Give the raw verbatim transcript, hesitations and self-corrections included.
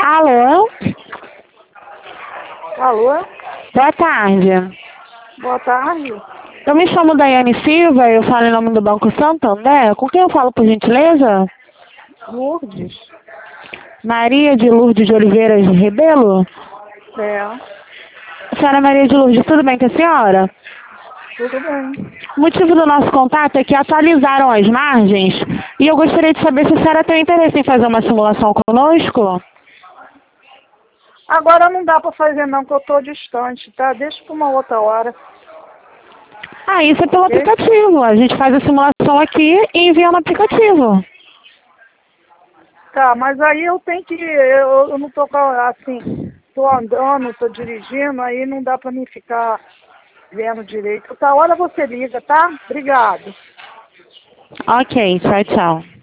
Alô? Alô? Boa tarde. Boa tarde. Eu me chamo Daiane Silva, eu falo em nome do Banco Santander. Com quem eu falo, por gentileza? Lourdes? Maria de Lourdes de Oliveira de Rebelo? É. Senhora Maria de Lourdes, tudo bem com a senhora? Tudo bem. O motivo do nosso contato é que atualizaram as margens e eu gostaria de saber se a senhora tem interesse em fazer uma simulação conosco. Agora não dá para fazer não, que eu estou distante, tá? Deixa para uma outra hora. Ah, isso é pelo Deixa. aplicativo. A gente faz a simulação aqui e envia no aplicativo. Tá, mas aí eu tenho que... Eu, eu não tô com a- assim... Tô andando, tô dirigindo, aí não dá para mim ficar vendo direito. Outra hora você liga, tá? Obrigado. Ok, tchau, tchau.